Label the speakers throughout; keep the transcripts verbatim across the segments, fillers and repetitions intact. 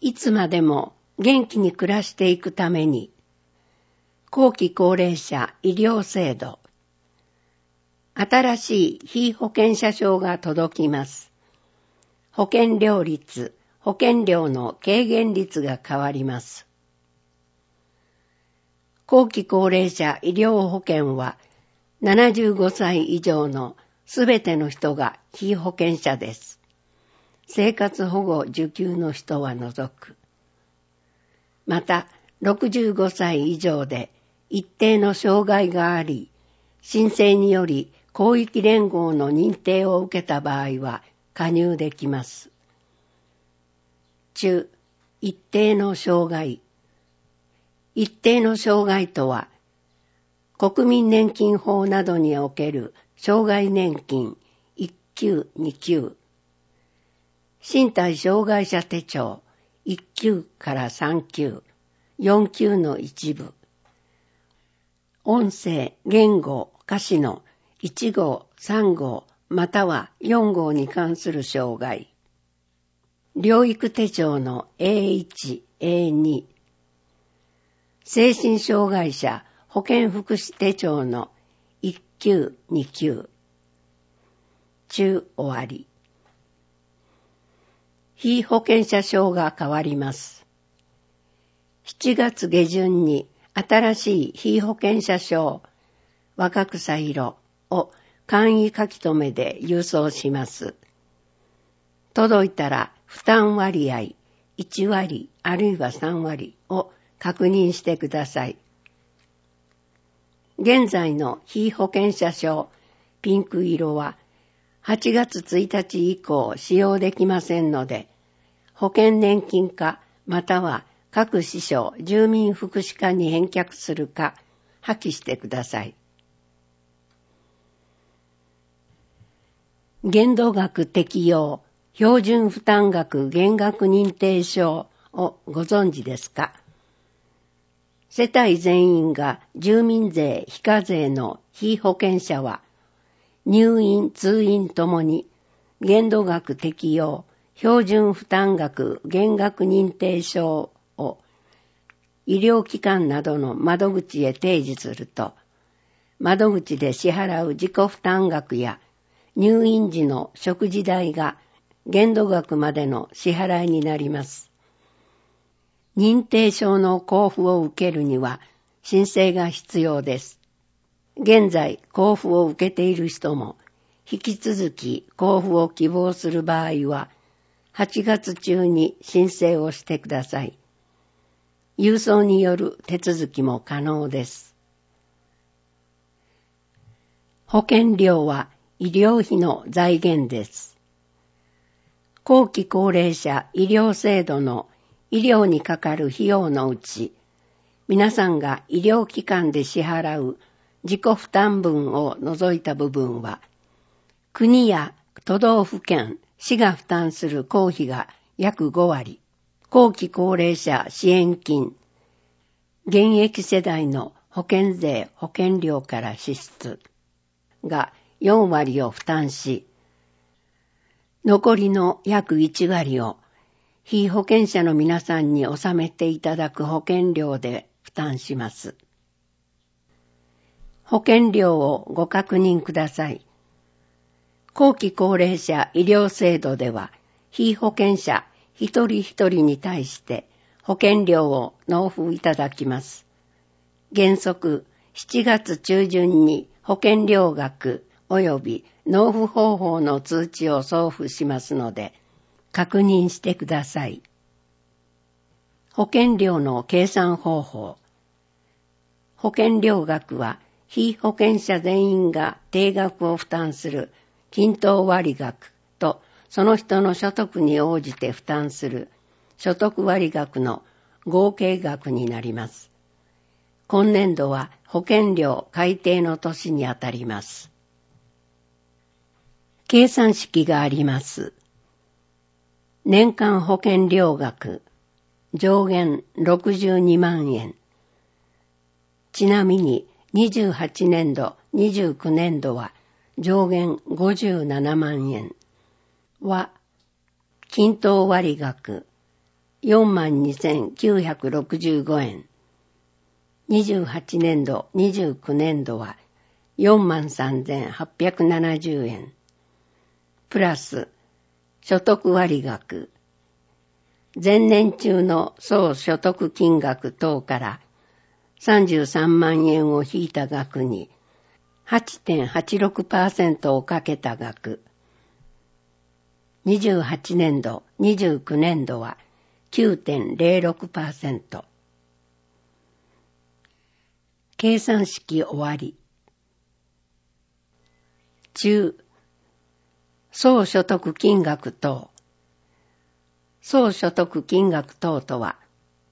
Speaker 1: いつまでも元気に暮らしていくために、後期高齢者医療制度、新しい被保険者証が届きます。保険料率、保険料の軽減率が変わります。後期高齢者医療保険はななじゅうごさい以上のすべての人が被保険者です。生活保護受給の人は除く。また、ろくじゅうごさい以上で一定の障害があり、申請により広域連合の認定を受けた場合は加入できます。中、一定の障害。一定の障害とは、国民年金法などにおける障害年金いっ級、に級、身体障害者手帳いっ級からさん級、よん級の一部、音声、言語、歌詞のいち号、さん号またはよん号に関する障害、療育手帳の エーいち、エーに、精神障害者保健福祉手帳のいっ級、に級、中終わり。被保険者証が変わります。しちがつ下旬に新しい被保険者証、若草色を簡易書き留めで郵送します。届いたら負担割合いち割あるいはさん割を確認してください。現在の被保険者証ピンク色ははちがつついたち以降使用できませんので、保険年金課または各支所住民福祉課に返却するか破棄してください。限度額適用標準負担額減額認定証をご存知ですか？世帯全員が住民税非課税の被保険者は、入院・通院ともに限度額適用標準負担額減額認定証を医療機関などの窓口へ提示すると、窓口で支払う自己負担額や入院時の食事代が限度額までの支払いになります。認定証の交付を受けるには申請が必要です。現在交付を受けている人も引き続き交付を希望する場合ははちがつ中に申請をしてください。郵送による手続きも可能です。保険料は医療費の財源です。後期高齢者医療制度の医療にかかる費用のうち、皆さんが医療機関で支払う自己負担分を除いた部分は、国や都道府県、市が負担する公費が約ご割、後期高齢者支援金、現役世代の保険税保険料から支出がよん割を負担し、残りの約いち割を被保険者の皆さんに納めていただく保険料で負担します。保険料をご確認ください。後期高齢者医療制度では、被保険者一人一人に対して保険料を納付いただきます。原則しちがつ中旬に保険料額及び納付方法の通知を送付しますので、確認してください。保険料の計算方法。保険料額は被保険者全員が定額を負担する均等割額とその人の所得に応じて負担する所得割額の合計額になります。今年度は保険料改定の年にあたります。計算式があります。年間保険料額上限ろくじゅうにまんえん。ちなみににじゅうはちねんど、にじゅうきゅうねんどは上限ごじゅうななまんえんは均等割額よんまんにせんきゅうひゃくろくじゅうごえん。にじゅうはちねんど、にじゅうきゅうねんどはよんまんさんぜんはっぴゃくななじゅうえん。プラス、所得割額。前年中の総所得金額等からさんじゅうさんまんえんを引いた額に はちてんはちろくパーセント をかけた額。にじゅうはちねんど、にじゅうきゅうねんどは きゅうてんぜろろくパーセント。計算式終わり。中、総所得金額等。総所得金額等とは、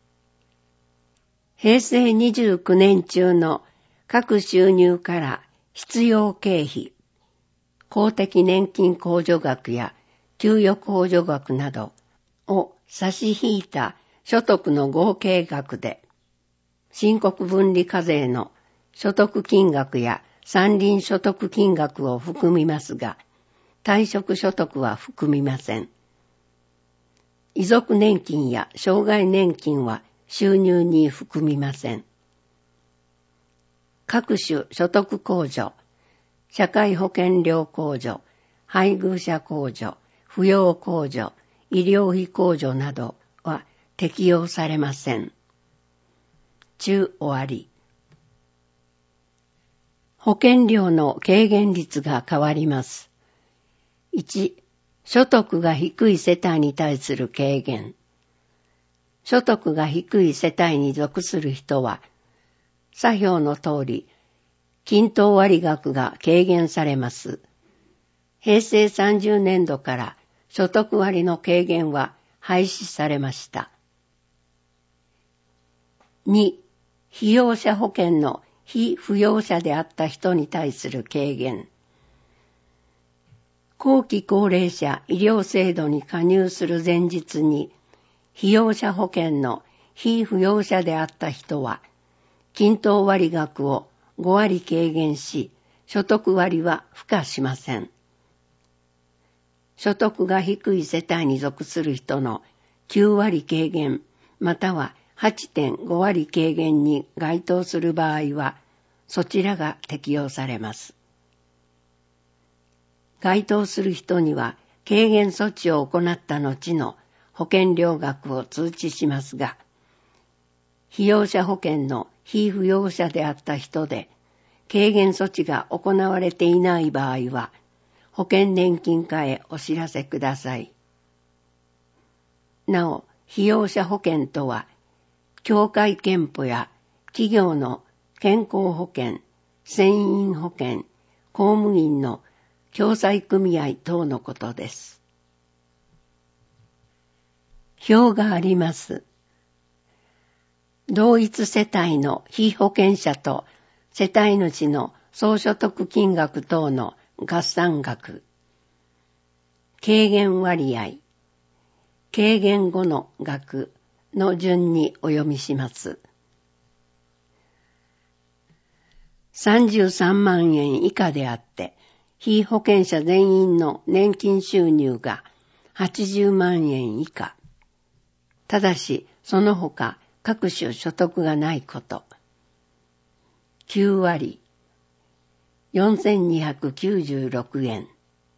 Speaker 1: 平成にじゅうきゅうねん中の各収入から必要経費、公的年金控除額や給与控除額などを差し引いた所得の合計額で、申告分離課税の所得金額や山林所得金額を含みますが、退職所得は含みません。遺族年金や障害年金は収入に含みません。各種所得控除、社会保険料控除、配偶者控除、扶養控除、医療費控除などは適用されません。中終わり。保険料の軽減率が変わります。いち、所得が低い世帯に対する軽減。所得が低い世帯に属する人は、左表の通り、均等割額が軽減されます。平成さんじゅうねんどから所得割の軽減は廃止されました。に、被用者保険の被扶養者であった人に対する軽減。後期高齢者医療制度に加入する前日に、被用者保険の被扶養者であった人は、均等割額をごわり軽減し、所得割は付加しません。所得が低い世帯に属する人のきゅうわり軽減、または はちてんごわり軽減に該当する場合は、そちらが適用されます。該当する人には軽減措置を行った後の保険料額を通知しますが、被用者保険の被扶養者であった人で軽減措置が行われていない場合は、保険年金課へお知らせください。なお、被用者保険とは、協会憲法や企業の健康保険、船員保険、公務員の共済組合等のことです。表があります。同一世帯の被保険者と世帯主の総所得金額等の合算額、軽減割合、軽減後の額の順にお読みします。さんじゅうさんまんえん以下であって、被保険者全員の年金収入がはちじゅうまんえん以下。ただし、その他各種所得がないこと。きゅうわり、よんせんにひゃくきゅうじゅうろくえん。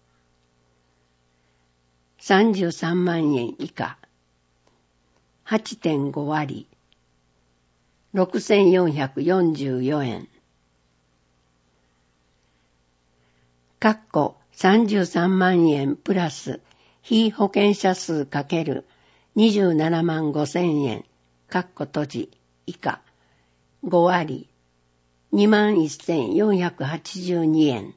Speaker 1: さんじゅうさんまんえん以下。はちてんごわり、ろくせんよんひゃくよんじゅうよえん。かっこさんじゅうさんまんえんプラス被保険者数かけるにじゅうななまんごせんえん、かっこ閉じ以下、ごわり、にまんせんよんひゃくはちじゅうにえん。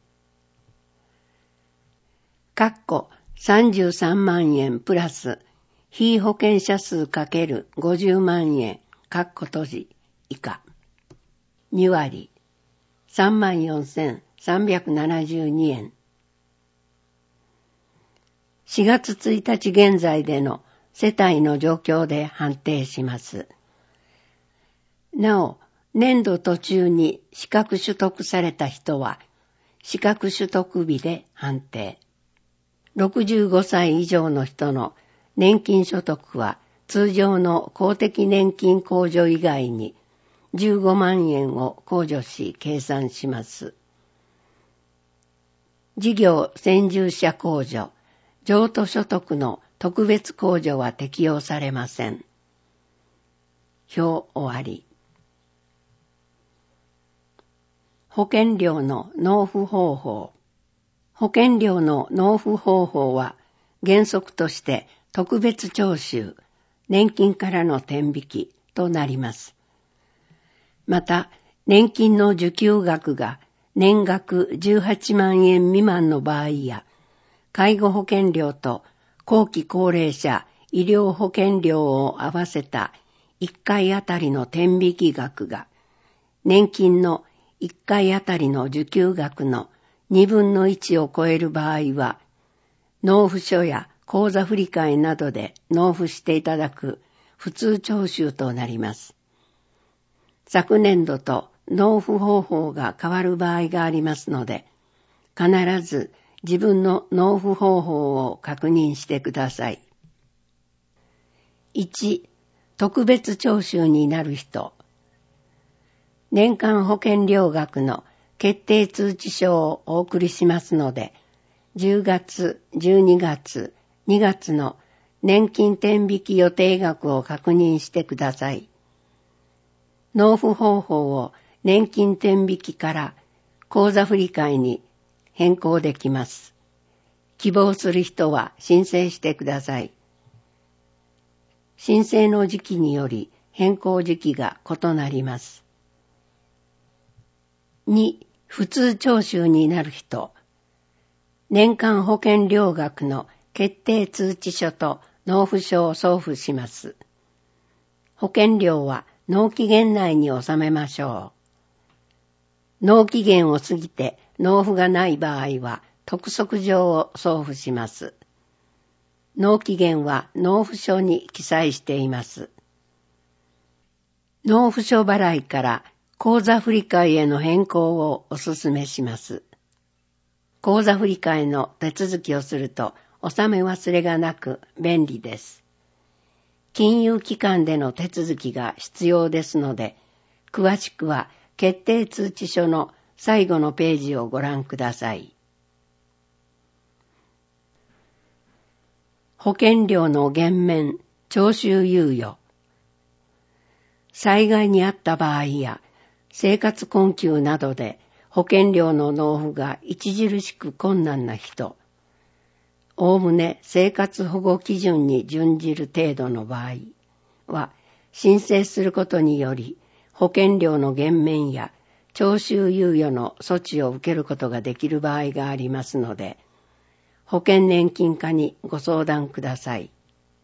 Speaker 1: かっこさんじゅうさんまんえんプラス被保険者数かけるごじゅうまんえん、かっこ閉じ以下、にわり、さんまんよんせんさんびゃくななじゅうにえん。しがつついたち現在での世帯の状況で判定します。なお、年度途中に資格取得された人は、資格取得日で判定。ろくじゅうごさい以上の人の年金所得は通常の公的年金控除以外にじゅうごまんえんを控除し計算します。事業先住者控除、譲渡所得の特別控除は適用されません。表終わり。保険料の納付方法。保険料の納付方法は原則として特別徴収、年金からの天引きとなります。また、年金の受給額が年額じゅうはちまんえん未満の場合や、介護保険料と後期高齢者医療保険料を合わせたいっかいあたりの天引き額が、年金のいっかいあたりの受給額のにぶんのいちを超える場合は、納付書や口座振替などで納付していただく普通徴収となります。昨年度と納付方法が変わる場合がありますので、必ず自分の納付方法を確認してください。いち、特別徴収になる人。年間保険料額の決定通知書をお送りしますので、じゅうがつ、じゅうにがつ、にがつの年金天引き予定額を確認してください。納付方法を年金天引きから口座振替に変更できます。希望する人は申請してください。申請の時期により変更時期が異なります。に、普通徴収になる人。年間保険料額の決定通知書と納付書を送付します。保険料は納期限内に納めましょう。納期限を過ぎて納付がない場合は督促状を送付します。納期限は納付書に記載しています。納付書払いから口座振替への変更をお勧めします。口座振替の手続きをすると納め忘れがなく便利です。金融機関での手続きが必要ですので、詳しくは決定通知書の最後のページをご覧ください。保険料の減免、徴収猶予。災害にあった場合や生活困窮などで保険料の納付が著しく困難な人、おおむね生活保護基準に準じる程度の場合は、申請することにより保険料の減免や徴収猶予の措置を受けることができる場合がありますので、保険年金課にご相談ください。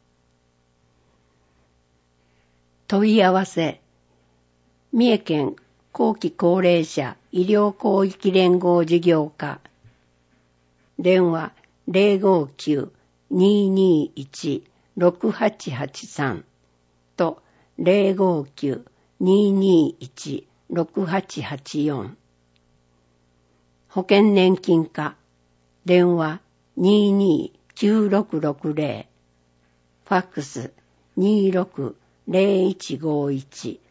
Speaker 1: 問い合わせ。三重県後期高齢者医療広域連合事業課。電話 ゼロごきゅう にーにーいち ろくはちはちさん と ゼロごきゅう にーにーいち ろくはちはちよん。保険年金課。電話 にーにーきゅうろくろくゼロ。ファックス にーろくゼロいちごいち。